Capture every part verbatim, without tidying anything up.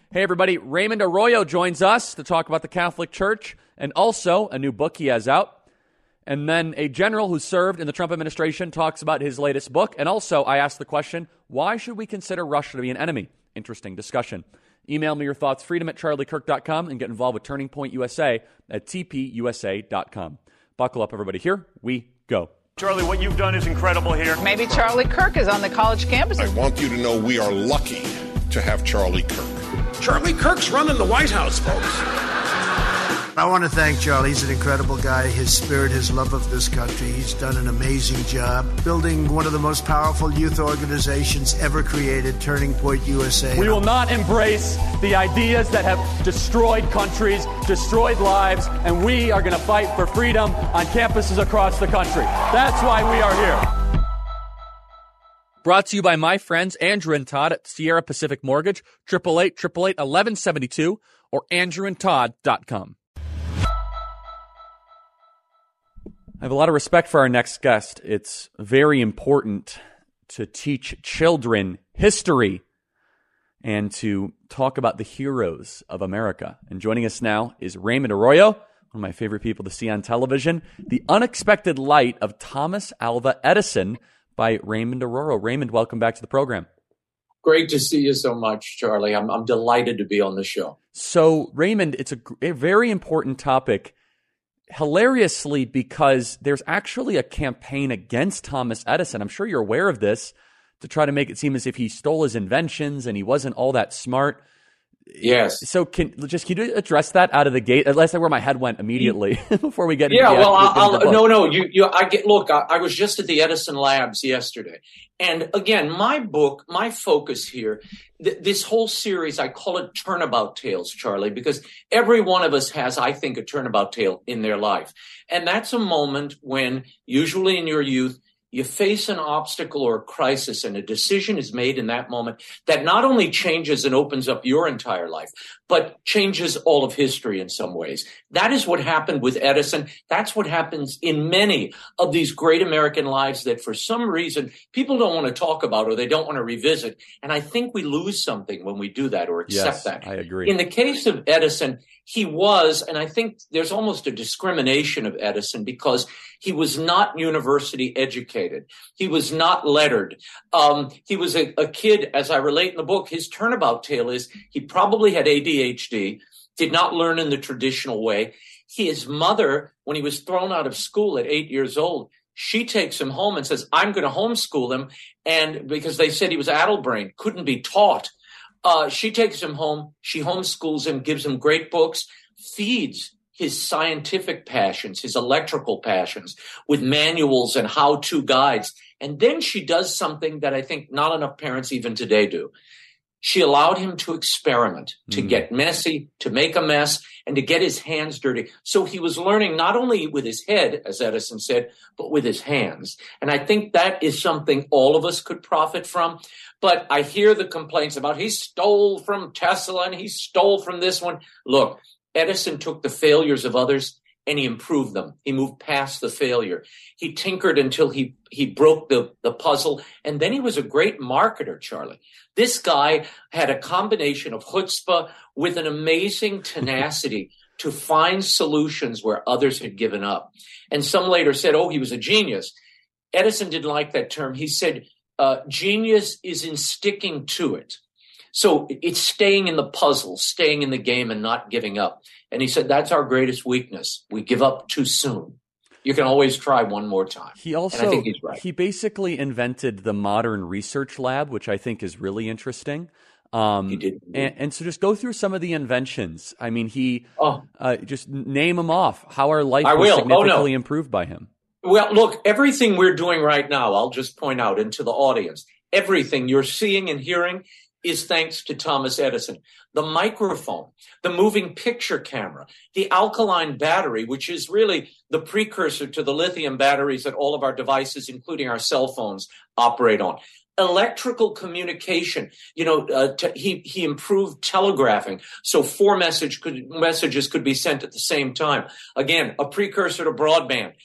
Hey, everybody. Raymond Arroyo joins us to talk about the Catholic Church and also a new book he has out. And then a general who served in the Trump administration talks about his latest book. And also, I asked the question, why should we consider Russia to be an enemy? Interesting discussion. Email me your thoughts, freedom at charlie kirk dot com, and get involved with Turning Point U S A at t p u s a dot com. Buckle up, everybody. Here we go. Charlie, what you've done is incredible here. Maybe Charlie Kirk is on the college campus. I want you to know we are lucky to have Charlie Kirk. Charlie Kirk's running the White House, folks. I want to thank Charlie. He's an incredible guy. His spirit, his love of this country. He's done an amazing job building one of the most powerful youth organizations ever created, Turning Point U S A. We will not embrace the ideas that have destroyed countries, destroyed lives, and we are going to fight for freedom on campuses across the country. That's why we are here. Brought to you by my friends Andrew and Todd at Sierra Pacific Mortgage, eight eight eight, eight eight eight, one one seven two, or andrew and todd dot com. I have a lot of respect for our next guest. It's very important to teach children history and to talk about the heroes of America. And joining us now is Raymond Arroyo, one of my favorite people to see on television, The Unexpected Light of Thomas Alva Edison by Raymond Arroyo. Raymond, welcome back to the program. Great to see you so much, Charlie. I'm, I'm delighted to be on the show. So, Raymond, it's a, a very important topic. Hilariously, because there's actually a campaign against Thomas Edison. I'm sure you're aware of this, to try to make it seem as if he stole his inventions and he wasn't all that smart. Yes. So can just can you address that out of the gate? That's where my head went immediately before we get into yeah, the well, actual, I'll, the no, no, you, you, I get, look, I, I was just at the Edison Labs yesterday. And again, my book, my focus here, th- this whole series, I call it Turnabout Tales, Charlie, because every one of us has, I think, a turnabout tale in their life. And that's a moment when, usually in your youth, you face an obstacle or a crisis, and a decision is made in that moment that not only changes and opens up your entire life, but changes all of history in some ways. That is what happened with Edison. That's what happens in many of these great American lives that for some reason people don't want to talk about or they don't want to revisit. And I think we lose something when we do that or accept yes, that. I agree. In the case of Edison, he was, and I think there's almost a discrimination of Edison because he was not university educated. He was not lettered. Um, he was a, a kid, as I relate in the book, his turnabout tale is he probably had A D H D, did not learn in the traditional way. His mother, when he was thrown out of school at eight years old, she takes him home and says, I'm going to homeschool him. And because they said he was addle-brained, couldn't be taught. Uh, she takes him home. She homeschools him, gives him great books, feeds his scientific passions, his electrical passions with manuals and how-to guides. And then she does something that I think not enough parents even today do. She allowed him to experiment, to mm. get messy, to make a mess, and to get his hands dirty. So he was learning not only with his head, as Edison said, but with his hands. And I think that is something all of us could profit from. But I hear the complaints about he stole from Tesla and he stole from this one. Look, Edison took the failures of others and he improved them. He moved past the failure. He tinkered until he, he broke the, the puzzle. And then he was a great marketer, Charlie. This guy had a combination of chutzpah with an amazing tenacity to find solutions where others had given up. And some later said, oh, he was a genius. Edison didn't like that term. He said, uh, genius is in sticking to it. So it's staying in the puzzle, staying in the game and not giving up. And he said, that's our greatest weakness. We give up too soon. You can always try one more time. He also, and I think he's right. He basically invented the modern research lab, which I think is really interesting. Um, he did. And, and so just go through some of the inventions. I mean, he, oh. uh, just name them off, how our life I was will. significantly oh, no. improved by him. Well, look, everything we're doing right now, I'll just point out into the audience, everything you're seeing and hearing is thanks to Thomas Edison. The microphone, the moving picture camera, the alkaline battery, which is really the precursor to the lithium batteries that all of our devices, including our cell phones, operate on. Electrical communication, you know, uh, t- he he improved telegraphing, so four message could, messages could be sent at the same time. Again, a precursor to broadband.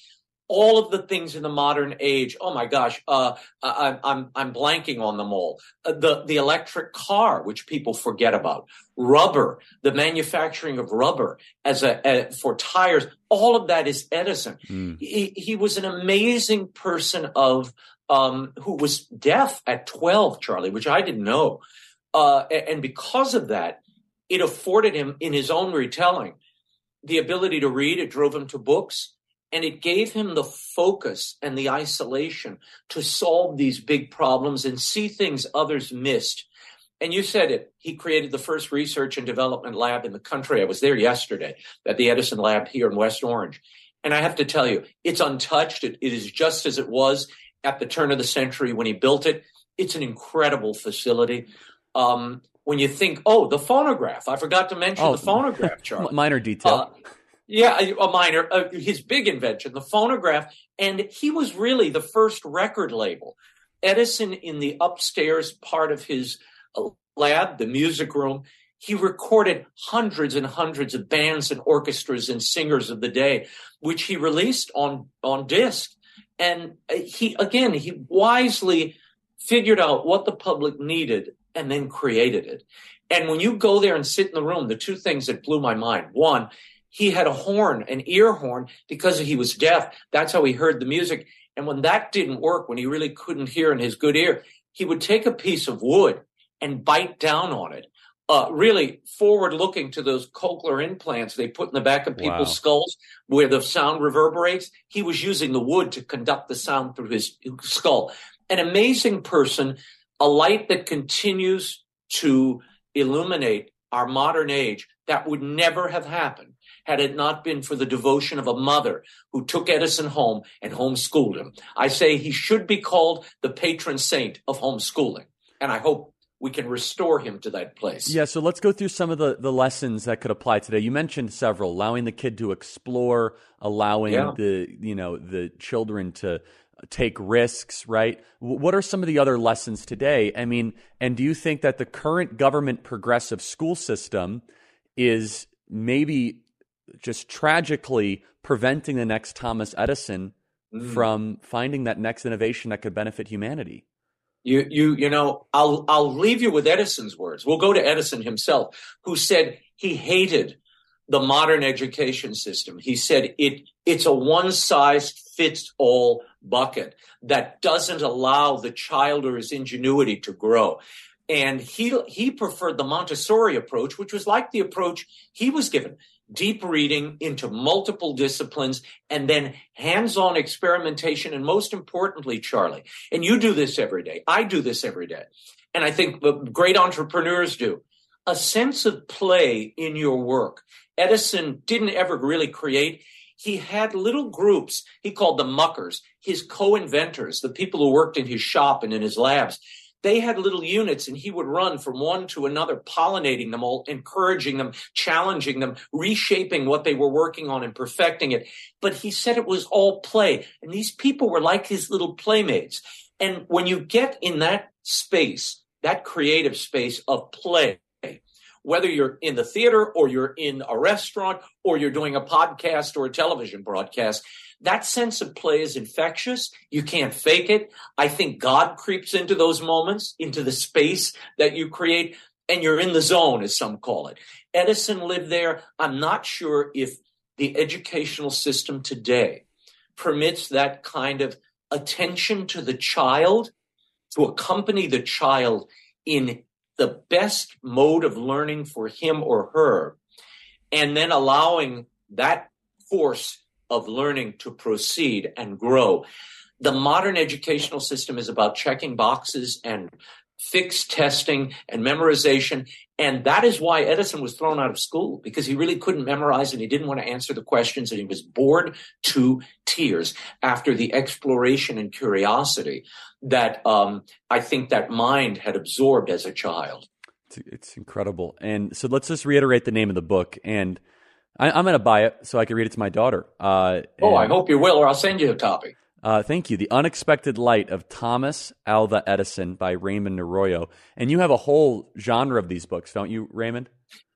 all of the things in the modern age. Oh my gosh, uh, I, I'm I'm blanking on them all. Uh, the the electric car, which people forget about, rubber, the manufacturing of rubber as a, a for tires. All of that is Edison. Mm. He he was an amazing person of um, who was deaf at twelve, Charlie, which I didn't know, uh, and because of that, it afforded him, in his own retelling, the ability to read. It drove him to books. And it gave him the focus and the isolation to solve these big problems and see things others missed. And you said it. He created the first research and development lab in the country. I was there yesterday at the Edison Lab here in West Orange. And I have to tell you, it's untouched. It, it is just as it was at the turn of the century when he built it. It's an incredible facility. Um, when you think, oh, the phonograph. I forgot to mention oh, the phonograph, Charlie. Minor detail. Uh, Yeah, a minor, uh, his big invention, the phonograph. And he was really the first record label. Edison, in the upstairs part of his lab, the music room, he recorded hundreds and hundreds of bands and orchestras and singers of the day, which he released on, on disc. And he, again, he wisely figured out what the public needed and then created it. And when you go there and sit in the room, the two things that blew my mind, one, he had a horn, an ear horn, because he was deaf. That's how he heard the music. And when that didn't work, when he really couldn't hear in his good ear, he would take a piece of wood and bite down on it, uh, really forward-looking to those cochlear implants they put in the back of people's wow. skulls where the sound reverberates. He was using the wood to conduct the sound through his skull. An amazing person, a light that continues to illuminate our modern age that would never have happened had it not been for the devotion of a mother who took Edison home and homeschooled him. I say he should be called the patron saint of homeschooling, and I hope we can restore him to that place. Yeah, so let's go through some of the, the lessons that could apply today. You mentioned several, allowing the kid to explore, allowing yeah. the you know the children to take risks, right? What are some of the other lessons today? I mean, and do you think that the current government progressive school system is maybe just tragically preventing the next Thomas Edison mm. from finding that next innovation that could benefit humanity? You, you, you know, I'll, I'll leave you with Edison's words. We'll go to Edison himself, who said he hated the modern education system. He said it, it's a one-size-fits-all bucket that doesn't allow the child or his ingenuity to grow. And he, he preferred the Montessori approach, which was like the approach he was given. Deep reading into multiple disciplines, and then hands-on experimentation. And most importantly, Charlie, and you do this every day, I do this every day, and I think great entrepreneurs do, a sense of play in your work. Edison didn't ever really create. He had little groups he called the muckers, his co-inventors, the people who worked in his shop and in his labs. They had little units, and he would run from one to another, pollinating them all, encouraging them, challenging them, reshaping what they were working on and perfecting it. But he said it was all play. And these people were like his little playmates. And when you get in that space, that creative space of play, whether you're in the theater or you're in a restaurant or you're doing a podcast or a television broadcast, that sense of play is infectious. You can't fake it. I think God creeps into those moments, into the space that you create, and you're in the zone, as some call it. Edison lived there. I'm not sure if the educational system today permits that kind of attention to the child, to accompany the child in the best mode of learning for him or her, and then allowing that course of learning to proceed and grow. The modern educational system is about checking boxes and fixed testing and memorization. And that is why Edison was thrown out of school, because he really couldn't memorize and he didn't want to answer the questions, and he was bored to tears after the exploration and curiosity that um, I think that mind had absorbed as a child. It's, it's incredible. And so let's just reiterate the name of the book. And I, I'm going to buy it so I can read it to my daughter. Uh, oh, I hope you will, or I'll send you a copy. Uh, thank you. The Unexpected Light of Thomas Alva Edison by Raymond Arroyo. And you have a whole genre of these books, don't you, Raymond?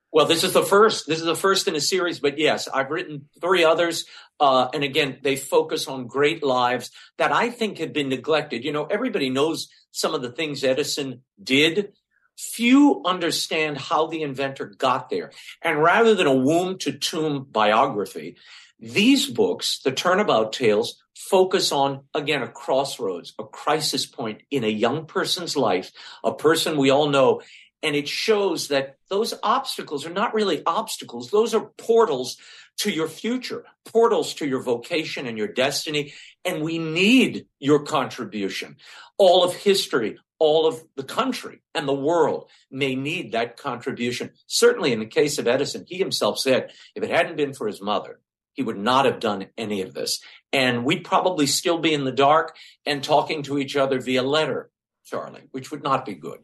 Well, this is the first. This is the first in a series, but yes, I've written three others. Uh, and again, they focus on great lives that I think had been neglected. You know, everybody knows some of the things Edison did. Few understand how the inventor got there. And rather than a womb to tomb biography, these books, the Turnabout Tales, focus on, again, a crossroads, a crisis point in a young person's life, a person we all know. And it shows that those obstacles are not really obstacles. Those are portals to your future, portals to your vocation and your destiny. And we need your contribution. All of history, all of the country and the world may need that contribution. Certainly in the case of Edison, he himself said, if it hadn't been for his mother, he would not have done any of this. And we'd probably still be in the dark and talking to each other via letter, Charlie, which would not be good.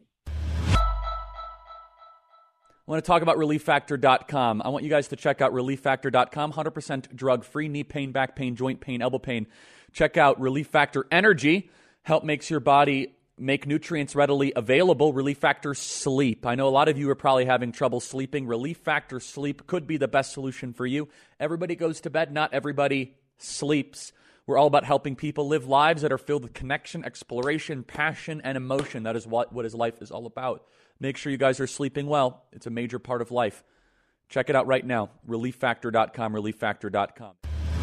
I want to talk about relief factor dot com. I want you guys to check out relief factor dot com, one hundred percent drug-free, knee pain, back pain, joint pain, elbow pain. Check out Relief Factor Energy. Help makes your body make nutrients readily available. Relief Factor Sleep. I know a lot of you are probably having trouble sleeping. Relief Factor Sleep could be the best solution for you. Everybody goes to bed. Not everybody sleeps. We're all about helping people live lives that are filled with connection, exploration, passion, and emotion. That is what, what his life is all about. Make sure you guys are sleeping well. It's a major part of life. Check it out right now. relief factor dot com, relief factor dot com.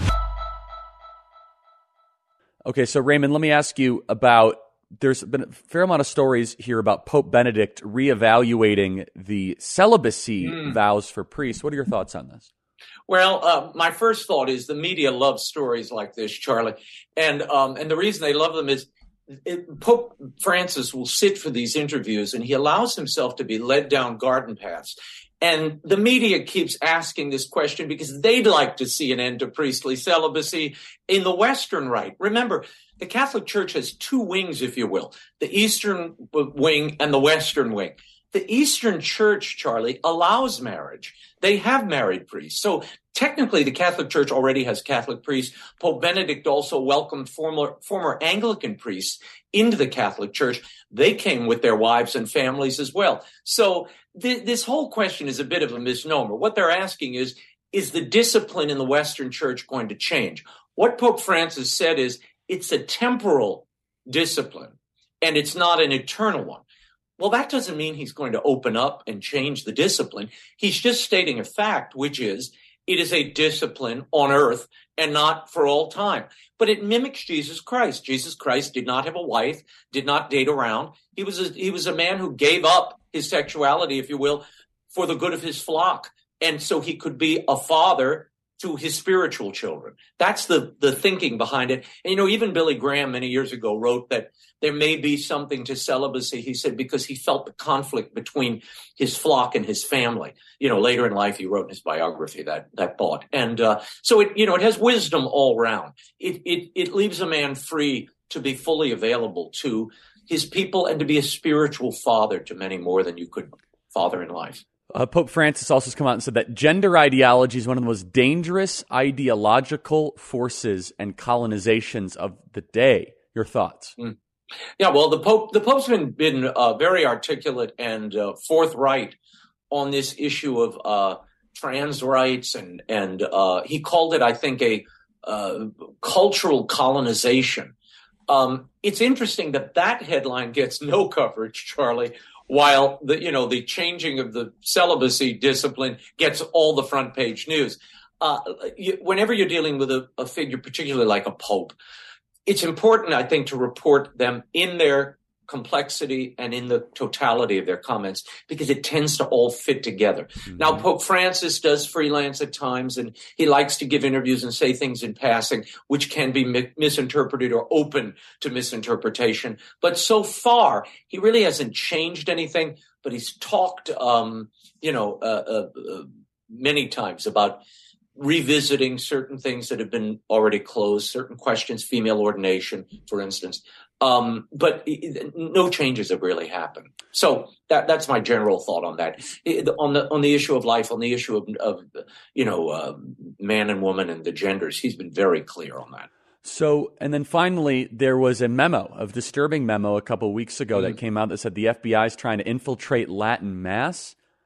Okay, so Raymond, let me ask you about, there's been a fair amount of stories here about Pope Benedict reevaluating the celibacy mm. vows for priests. What are your thoughts on this? Well, uh, my first thought is the media loves stories like this, Charlie. And um, and the reason they love them is It, Pope Francis will sit for these interviews and he allows himself to be led down garden paths. And the media keeps asking this question because they'd like to see an end to priestly celibacy in the Western Rite. Remember, the Catholic Church has two wings, if you will, the Eastern wing and the Western wing. The Eastern Church, Charlie, allows marriage. They have married priests. So technically, the Catholic Church already has Catholic priests. Pope Benedict also welcomed former, former Anglican priests into the Catholic Church. They came with their wives and families as well. So th- this whole question is a bit of a misnomer. What they're asking is, is the discipline in the Western Church going to change? What Pope Francis said is, it's a temporal discipline, and it's not an eternal one. Well, that doesn't mean he's going to open up and change the discipline. He's just stating a fact, which is it is a discipline on earth and not for all time. But it mimics Jesus Christ. Jesus Christ did not have a wife, did not date around. He was a, he was a man who gave up his sexuality, if you will, for the good of his flock. And so he could be a father to his spiritual children. That's the, the thinking behind it. And, you know, even Billy Graham many years ago wrote that there may be something to celibacy, he said, because he felt the conflict between his flock and his family. You know, later in life, he wrote in his biography that, that thought. And uh, so, it, you know, it has wisdom all around. It, it, it leaves a man free to be fully available to his people and to be a spiritual father to many more than you could father in life. Uh, Pope Francis also has come out and said that gender ideology is one of the most dangerous ideological forces and colonizations of the day. Your thoughts? Mm. Yeah, well, the Pope, the Pope's been been uh, very articulate and uh, forthright on this issue of uh, trans rights, and and uh, he called it, I think, a uh, cultural colonization. Um, it's interesting that that headline gets no coverage, Charlie, while the you know the changing of the celibacy discipline gets all the front page news. Uh, you, whenever you're dealing with a, a figure, particularly like a pope, it's important, I think, to report them in their complexity and in the totality of their comments, because it tends to all fit together. Mm-hmm. Now, Pope Francis does freelance at times, and he likes to give interviews and say things in passing, which can be mi- misinterpreted or open to misinterpretation. But so far, he really hasn't changed anything, but he's talked, um, you know, uh, uh, uh, many times about revisiting certain things that have been already closed, certain questions, female ordination, for instance. Um, but it, no changes have really happened. So that, that's my general thought on that. It, on the on the issue of life, on the issue of, of you know, uh, man and woman and the genders, he's been very clear on that. So, and then finally, there was a memo, a disturbing memo a couple of weeks ago mm-hmm. that came out that said the F B I is trying to infiltrate Latin Mass.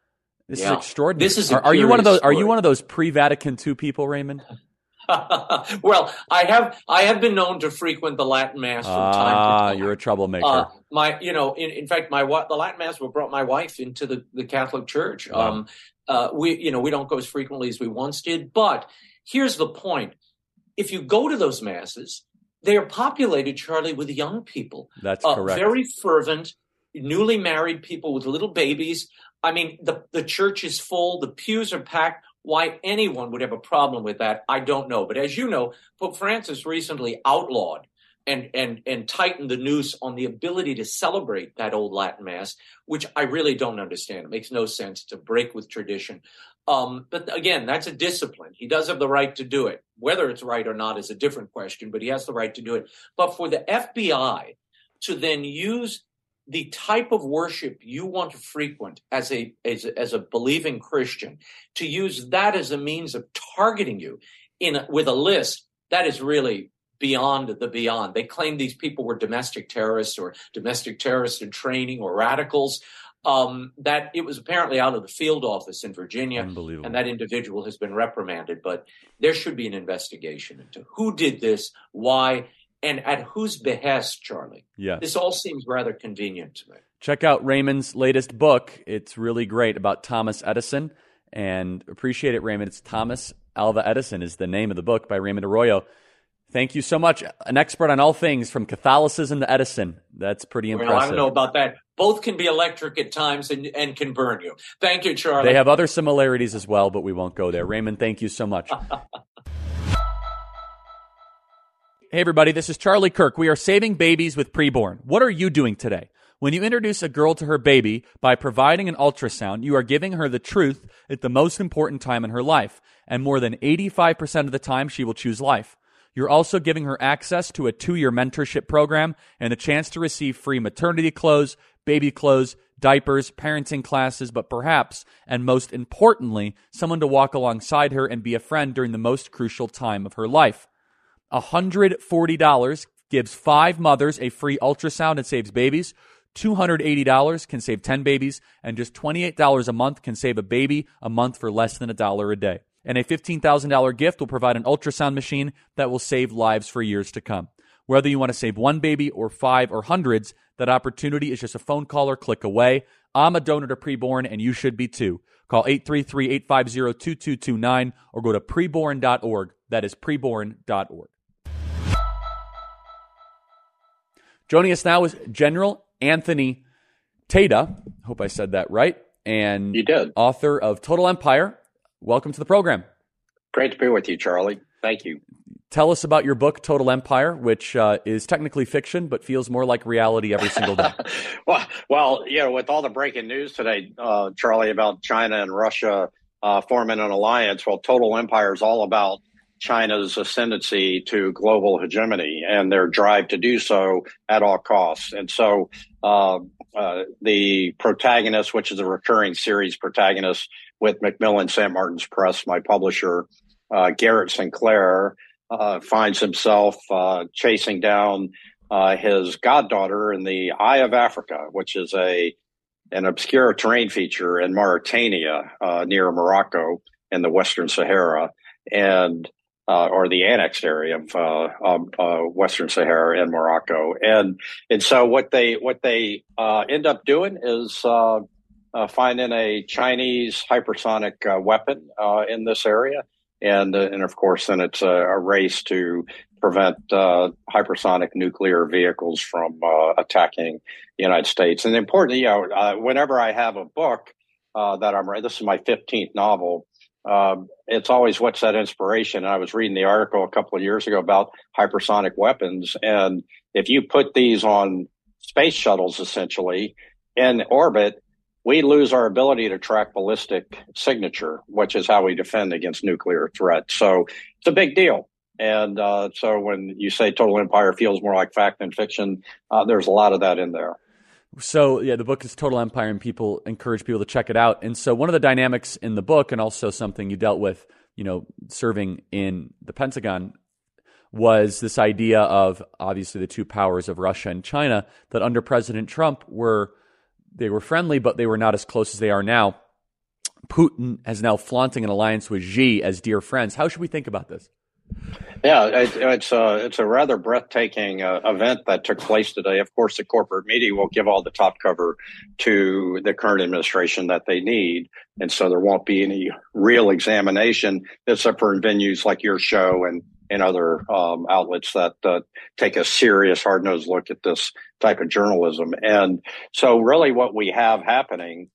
This Yeah. is extraordinary. This is a are, are you one of those? curious Are you story. one of those pre-Vatican two people, Raymond? Well, I have I have been known to frequent the Latin Mass from Ah, time to time. you're a troublemaker. Uh, my, you know, in, in fact, my wa- the Latin Mass brought my wife into the, the Catholic Church. Wow. Um, uh, we, you know, we don't go as frequently as we once did. But here's the point: if you go to those masses, they are populated, Charlie, with young people. That's uh, correct. Very fervent, newly married people with little babies. I mean, the the church is full. The pews are packed. Why anyone would have a problem with that, I don't know. But as you know, Pope Francis recently outlawed and and and tightened the noose on the ability to celebrate that old Latin Mass, which I really don't understand. It makes no sense to break with tradition. Um, but again, that's a discipline. He does have the right to do it. Whether it's right or not is a different question, but he has the right to do it. But for the F B I to then use the type of worship you want to frequent as a, as a as a believing Christian, to use that as a means of targeting you in a, with a list, that is really beyond the beyond. They claim these people were domestic terrorists or domestic terrorists in training or radicals. Um, that it was apparently out of the field office in Virginia, Unbelievable. and that individual has been reprimanded. But there should be an investigation into who did this, why, and at whose behest, Charlie. Yes. This all seems rather convenient to me. Check out Raymond's latest book. It's really great about Thomas Edison, and appreciate it, Raymond. It's Thomas Alva Edison is the name of the book by Raymond Arroyo. Thank you so much. An expert on all things from Catholicism to Edison. That's pretty impressive. Well, I don't know about that. Both can be electric at times and, and can burn you. Thank you, Charlie. They have other similarities as well, but we won't go there. Raymond, thank you so much. Hey, everybody, this is Charlie Kirk. We are saving babies with preborn. What are you doing today? When you introduce a girl to her baby by providing an ultrasound, you are giving her the truth at the most important time in her life, and more than eighty-five percent of the time she will choose life. You're also giving her access to a two-year mentorship program and a chance to receive free maternity clothes, baby clothes, diapers, parenting classes, but perhaps, and most importantly, someone to walk alongside her and be a friend during the most crucial time of her life. one hundred forty dollars gives five mothers a free ultrasound and saves babies. two hundred eighty dollars can save ten babies, and just twenty-eight dollars a month can save a baby a month for less than a dollar a day. And a fifteen thousand dollars gift will provide an ultrasound machine that will save lives for years to come. Whether you want to save one baby or five or hundreds, that opportunity is just a phone call or click away. I'm a donor to Preborn, and you should be too. Call eight three three, eight five zero, two two two nine or go to preborn dot org. That is preborn dot org. Joining us now is General Anthony Tata. Hope I said that right. And you did. Author of Total Empire. Welcome to the program. Great to be with you, Charlie. Thank you. Tell us about your book, Total Empire, which uh, is technically fiction, but feels more like reality every single day. well, well, you know, with all the breaking news today, uh, Charlie, about China and Russia uh, forming an alliance, well, Total Empire is all about China's ascendancy to global hegemony and their drive to do so at all costs. And so uh, uh, the protagonist, which is a recurring series protagonist with Macmillan Saint Martin's Press, my publisher, uh, Garrett Sinclair, uh, finds himself uh, chasing down uh, his goddaughter in the Eye of Africa, which is a an obscure terrain feature in Mauritania uh, near Morocco in the Western Sahara. And Uh, or the annexed area of uh, um, uh, Western Sahara and Morocco, and and so what they what they uh, end up doing is uh, uh, finding a Chinese hypersonic uh, weapon uh, in this area, and uh, and of course then it's a, a race to prevent uh, hypersonic nuclear vehicles from uh, attacking the United States. And important, you know, uh, whenever I have a book uh, that I'm writing, this is my fifteenth novel. Uh, it's always what's that inspiration. And I was reading the article a couple of years ago about hypersonic weapons. And if you put these on space shuttles, essentially, in orbit, we lose our ability to track ballistic signature, which is how we defend against nuclear threat. So it's a big deal. And uh, so when you say Total Empire feels more like fact than fiction, uh, there's a lot of that in there. So, yeah, the book is Total Empire, and people encourage people to check it out. And so one of the dynamics in the book, and also something you dealt with, you know, serving in the Pentagon, was this idea of, obviously, the two powers of Russia and China, that under President Trump were, they were friendly, but they were not as close as they are now. Putin is now flaunting an alliance with Xi as dear friends. How should we think about this? Yeah, it, it's a it's a rather breathtaking uh, event that took place today. Of course, the corporate media will give all the top cover to the current administration that they need, and so there won't be any real examination, except for in venues like your show and and other um, outlets that uh, take a serious, hard-nosed look at this type of journalism. And so, really, what we have happening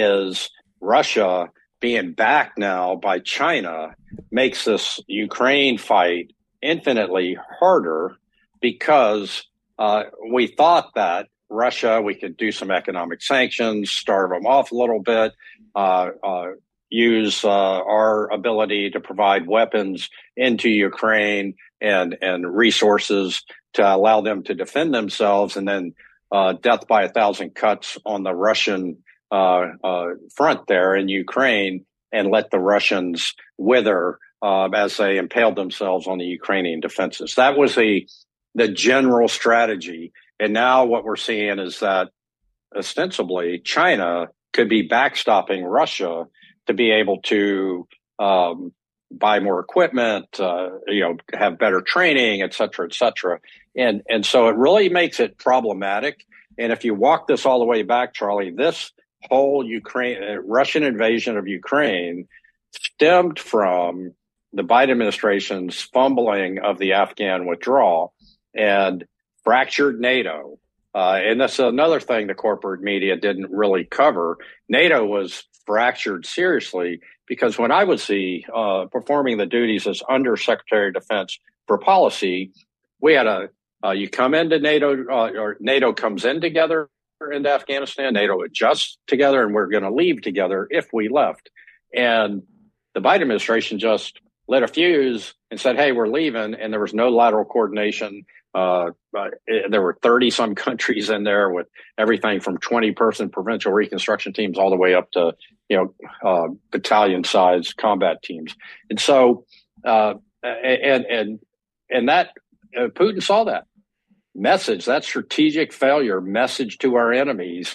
is Russia being backed now by China makes this Ukraine fight infinitely harder because uh, we thought that Russia, we could do some economic sanctions, starve them off a little bit, uh, uh, use uh, our ability to provide weapons into Ukraine and, and resources to allow them to defend themselves, and then uh, death by a thousand cuts on the Russian uh, uh, front there in Ukraine, and let the Russians wither uh, as they impaled themselves on the Ukrainian defenses. That was the the general strategy. And now what we're seeing is that ostensibly China could be backstopping Russia to be able to um, buy more equipment, uh, you know, have better training, et cetera, et cetera. And, and so it really makes it problematic. And if you walk this all the way back, Charlie, this whole Ukraine, uh, Russian invasion of Ukraine stemmed from the Biden administration's fumbling of the Afghan withdrawal and fractured NATO. Uh, and that's another thing the corporate media didn't really cover. NATO was fractured seriously because when I was the uh, performing the duties as Undersecretary of Defense for Policy, we had a uh, you come into NATO uh, or NATO comes in together into Afghanistan, NATO adjusts together, and we're going to leave together if we left. And the Biden administration just lit a fuse and said, hey, we're leaving. And there was no lateral coordination. Uh, uh, there were thirty some countries in there with everything from twenty person provincial reconstruction teams all the way up to, you know, uh, battalion size combat teams. And so, uh, and, and, and that uh, Putin saw that message, that strategic failure message to our enemies.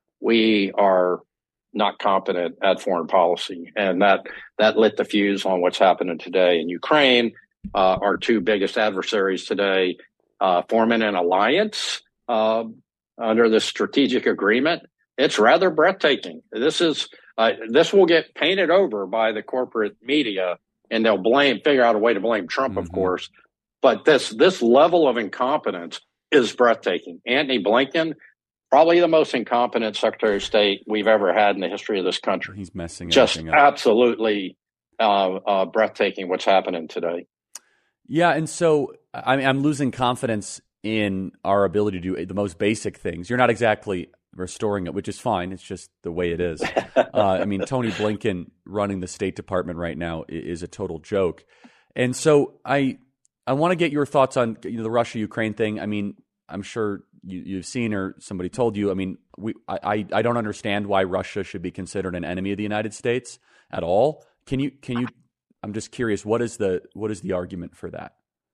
We are not competent at foreign policy. And that, that lit the fuse on what's happening today in Ukraine. Uh, our two biggest adversaries today, uh, forming an alliance, uh, under the strategic agreement. It's rather breathtaking. This is, uh, this will get painted over by the corporate media, and they'll blame, figure out a way to blame Trump, mm-hmm. of course. But this, this level of incompetence is breathtaking. Antony Blinken, probably the most incompetent Secretary of State we've ever had in the history of this country. He's messing just up. absolutely uh, uh, breathtaking what's happening today. Yeah, and so I mean, I'm losing confidence in our ability to do the most basic things. You're not exactly restoring it, which is fine. It's just the way it is. uh, I mean, Tony Blinken running the State Department right now is a total joke. And so I I want to get your thoughts on, you know, the Russia-Ukraine thing. I mean, I'm sure you, you've seen or somebody told you. I mean, we I, I don't understand why Russia should be considered an enemy of the United States at all. Can you can you? I'm just curious. What is the what is the argument for that?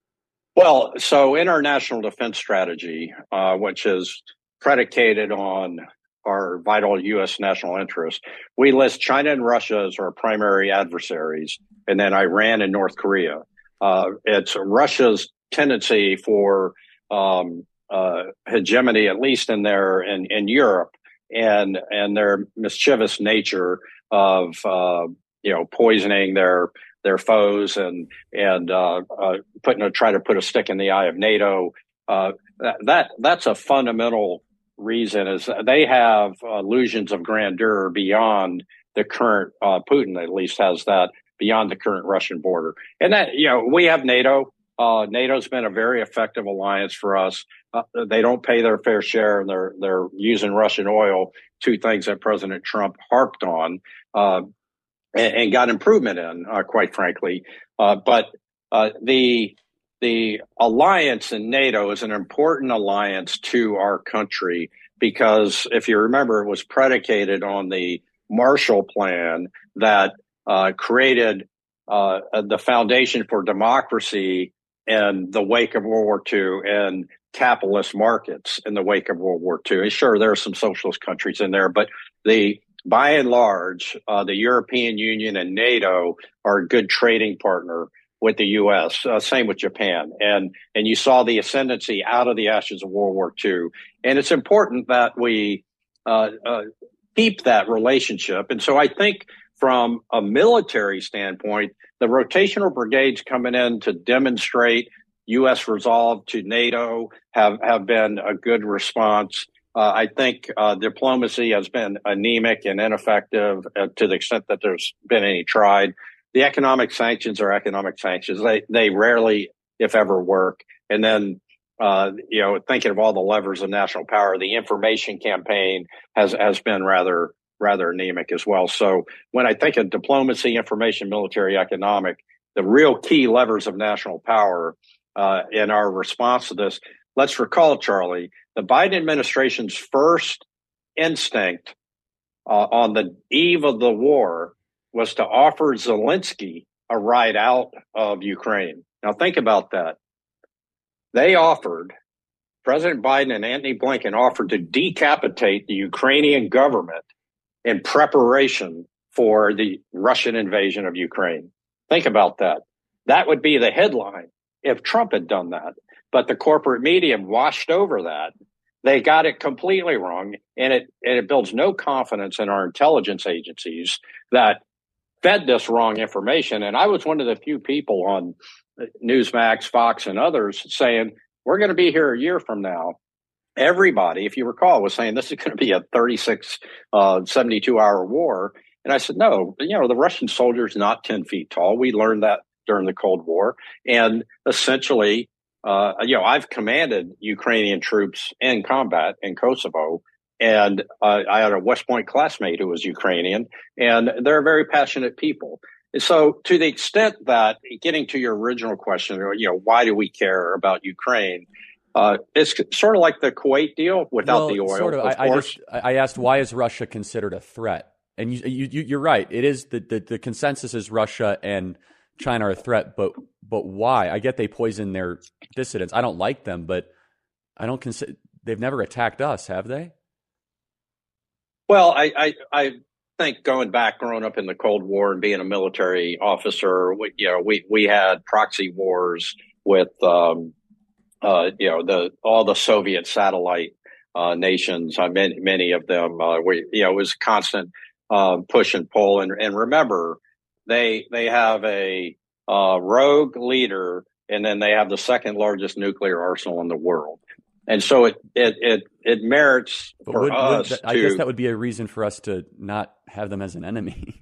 Well, so in our national defense strategy, uh, which is predicated on our vital U S national interest, we list China and Russia as our primary adversaries, and then Iran and North Korea. Uh, it's Russia's tendency for um, uh, hegemony, at least in their in, in Europe, and and their mischievous nature of uh, you know poisoning their their foes and and uh, uh, putting a, try to put a stick in the eye of NATO. Uh, that, that that's a fundamental reason, is they have illusions of grandeur beyond the current. Uh, Putin at least has that beyond the current Russian border, and that you know we have NATO. Uh, NATO's been a very effective alliance for us. Uh, they don't pay their fair share, and they're they're using Russian oil. Two things that President Trump harped on. Uh, And, and got improvement in, uh, quite frankly. Uh, but uh, the the alliance in NATO is an important alliance to our country because, if you remember, it was predicated on the Marshall Plan that uh, created uh, the foundation for democracy in the wake of World War Two and capitalist markets in the wake of World War Two. And sure, there are some socialist countries in there, but the by and large, uh, the European Union and NATO are a good trading partner with the U S. Uh, same with Japan. And and you saw the ascendancy out of the ashes of World War Two. And it's important that we uh, uh, keep that relationship. And so I think from a military standpoint, the rotational brigades coming in to demonstrate U S resolve to NATO have, have been a good response. Uh, I think uh, diplomacy has been anemic and ineffective uh, to the extent that there's been any tried. The economic sanctions are economic sanctions. They they rarely, if ever, work. And then, uh, you know, thinking of all the levers of national power, the information campaign has has been rather rather anemic as well. So when I think of diplomacy, information, military, economic, the real key levers of national power uh, in our response to this, let's recall, Charlie, the Biden administration's first instinct uh, on the eve of the war was to offer Zelensky a ride out of Ukraine. Now, think about that. They offered, President Biden and Antony Blinken offered to decapitate the Ukrainian government in preparation for the Russian invasion of Ukraine. Think about that. That would be the headline if Trump had done that. But the corporate media washed over that. They got it completely wrong, and it, and it builds no confidence in our intelligence agencies that fed this wrong information. And I was one of the few people on Newsmax, Fox, and others saying, we're going to be here a year from now. Everybody, if you recall, was saying this is going to be a thirty-six, uh, seventy-two hour war. And I said, no, you know, the Russian soldier's not ten feet tall. We learned that during the Cold War. And essentially, uh, you know, I've commanded Ukrainian troops in combat in Kosovo. And uh, I had a West Point classmate who was Ukrainian, and they're very passionate people. And so to the extent that, getting to your original question, you know, why do we care about Ukraine? Uh, it's sort of like the Kuwait deal without well, the oil. Sort of. of I, course. I, just, I asked, why is Russia considered a threat? And you, you, you're right. It is the, the, the consensus is Russia and China are a threat, but but why? I get they poison their dissidents. I don't like them, but I don't consider they've never attacked us, have they? Well, I, I, I think going back, growing up in the Cold War and being a military officer, we, you know, we, we had proxy wars with, um, uh, you know, the all the Soviet satellite uh, nations. Uh, many, many of them, uh, we, you know, it was constant uh, push and pull. And, and remember, they they have a uh, rogue leader, and then they have the second largest nuclear arsenal in the world. And so it it it, it merits but for would, us would, to. I guess that would be a reason for us to not have them as an enemy.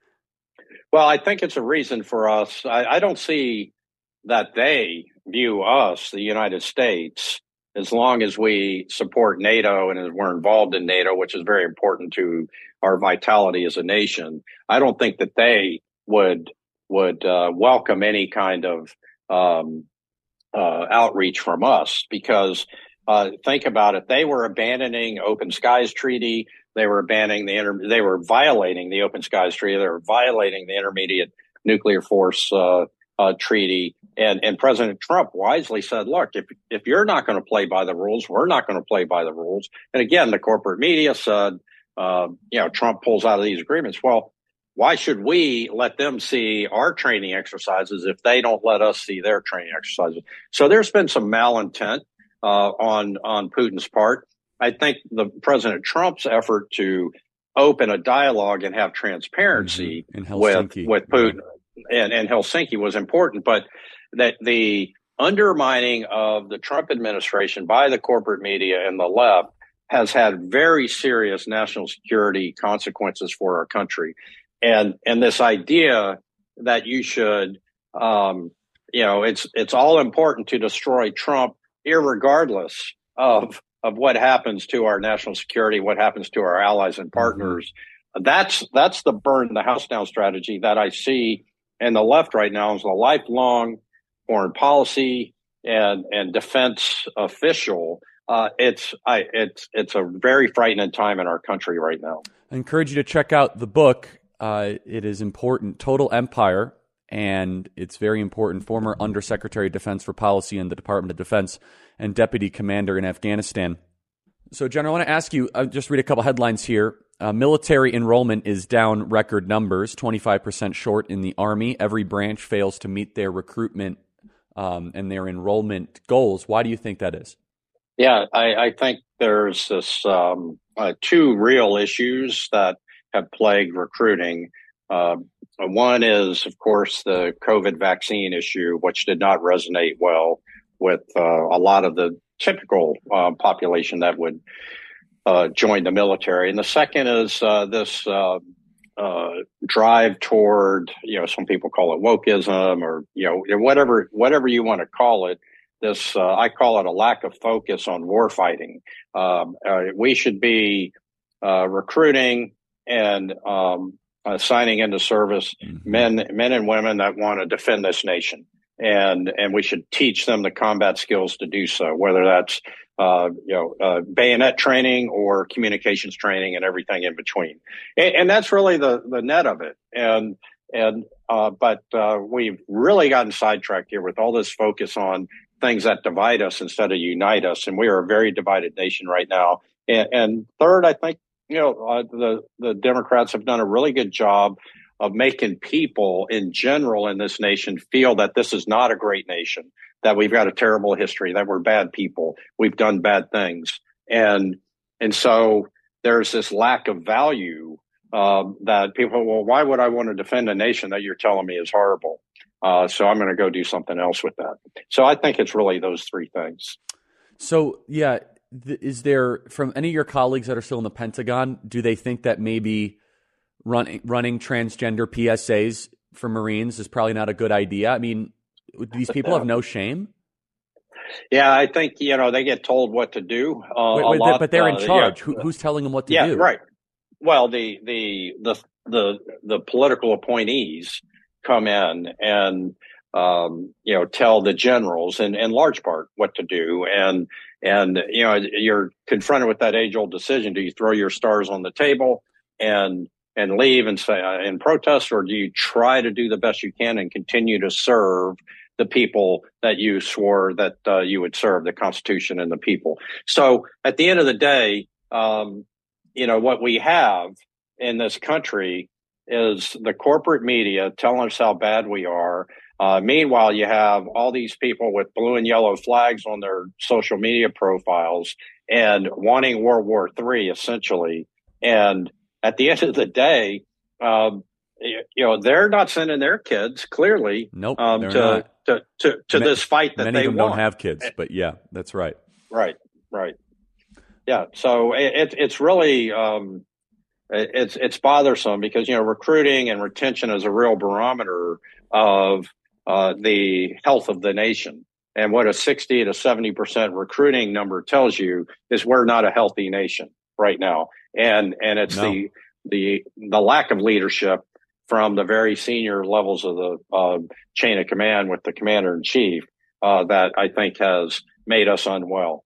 Well, I think it's a reason for us. I, I don't see that they view us, the United States, as long as we support NATO and as we're involved in NATO, which is very important to our vitality as a nation. I don't think that they would would uh, welcome any kind of um, uh, outreach from us because. Uh, think about it. They were abandoning Open Skies Treaty. They were abandoning the inter- They were violating the Open Skies Treaty. They were violating the Intermediate Nuclear Force uh, uh, Treaty. And and President Trump wisely said, "Look, if if you're not going to play by the rules, we're not going to play by the rules." And again, the corporate media said, uh, "You know, Trump pulls out of these agreements." Well, why should we let them see our training exercises if they don't let us see their training exercises? So there's been some malintent. Uh, on on Putin's part. I think the President Trump's effort to open a dialogue and have transparency mm-hmm. with with Putin yeah. and, and Helsinki was important, but that the undermining of the Trump administration by the corporate media and the left has had very serious national security consequences for our country. And and this idea that you should, um, you know, it's it's all important to destroy Trump irregardless of of what happens to our national security, what happens to our allies and partners. Mm-hmm. That's that's the burn the house down strategy that I see in the left right now as a lifelong foreign policy and and defense official. Uh, it's I it's it's a very frightening time in our country right now. I encourage you to check out the book. Uh, it is important, Total Empire. And it's very important, former Undersecretary of Defense for Policy in the Department of Defense and Deputy Commander in Afghanistan. So, General, I want to ask you, I'll just read a couple headlines here. Uh, military enrollment is down record numbers, twenty-five percent short in the Army. Every branch fails to meet their recruitment um, and their enrollment goals. Why do you think that is? Yeah, I, I think there's this um, uh, two real issues that have plagued recruiting. Uh, one is, of course, the COVID vaccine issue, which did not resonate well with uh, a lot of the typical uh, population that would uh, join the military. And the second is uh, this uh, uh, drive toward, you know, some people call it wokeism, or, you know, whatever whatever you want to call it. This uh, I call it a lack of focus on war fighting. Um, uh, we should be uh, recruiting and um, uh, signing into service mm-hmm. men men and women that want to defend this nation. And and we should teach them the combat skills to do so, whether that's uh, you know uh, bayonet training or communications training and everything in between. And, and that's really the, the net of it. And and uh, but uh, we've really gotten sidetracked here with all this focus on things that divide us instead of unite us. And we are a very divided nation right now. And, and third, I think you know uh, the the Democrats have done a really good job of making people in general in this nation feel that this is not a great nation, that we've got a terrible history, that we're bad people, we've done bad things. And and so there's this lack of value uh, that people, well, why would I want to defend a nation that you're telling me is horrible? Uh, so I'm going to go do something else with that. So I think it's really those three things. So, yeah, th- is there, from any of your colleagues that are still in the Pentagon, do they think that maybe Running, running transgender P S As for Marines is probably not a good idea? I mean, these people have no shame. Yeah, I think, you know, they get told what to do. Uh, wait, wait, a lot, but they're in uh, charge. Yeah. Who, who's telling them what to yeah, do? Yeah, right. Well, the, the, the, the, the political appointees come in and, um, you know, tell the generals in, in large part what to do. And, and, you know, you're confronted with that age old decision. Do you throw your stars on the table and, and leave and say uh, and protest, or do you try to do the best you can and continue to serve the people that you swore that uh, you would serve, the Constitution and the people? So at the end of the day, um, you know, what we have in this country is the corporate media telling us how bad we are. Uh, meanwhile, you have all these people with blue and yellow flags on their social media profiles and wanting World War Three, essentially. And at the end of the day, um, you know, they're not sending their kids clearly nope, um, to, to to to Ma- this fight that many they of them want. don't have kids, but yeah, that's right. Right, right. Yeah, so it, it, it's really um, it, it's it's bothersome because you know recruiting and retention is a real barometer of uh, the health of the nation. And what a sixty to seventy percent recruiting number tells you is we're not a healthy nation right now. And and it's no. the the the lack of leadership from the very senior levels of the uh, chain of command with the commander in chief uh, that I think has made us unwell.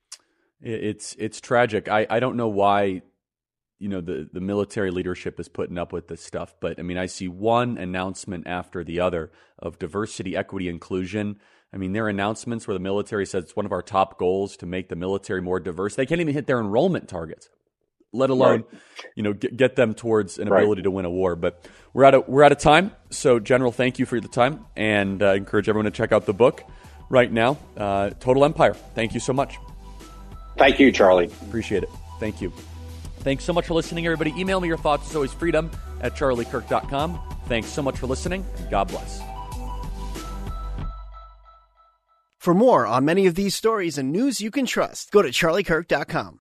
It's it's tragic. I, I don't know why, you know, the, the military leadership is putting up with this stuff, but I mean, I see one announcement after the other of diversity, equity, inclusion. I mean, there are announcements where the military says it's one of our top goals to make the military more diverse. They can't even hit their enrollment targets, let alone, right. you know, get, get them towards an ability right. to win a war. But we're out of we're out of time. So, General, thank you for the time, and uh, encourage everyone to check out the book right now. Uh, Total Empire. Thank you so much. Thank you, Charlie. Appreciate it. Thank you. Thanks so much for listening, everybody. Email me your thoughts. It's always freedom at charlie kirk dot com. Thanks so much for listening, and God bless. For more on many of these stories and news you can trust, go to charlie kirk dot com.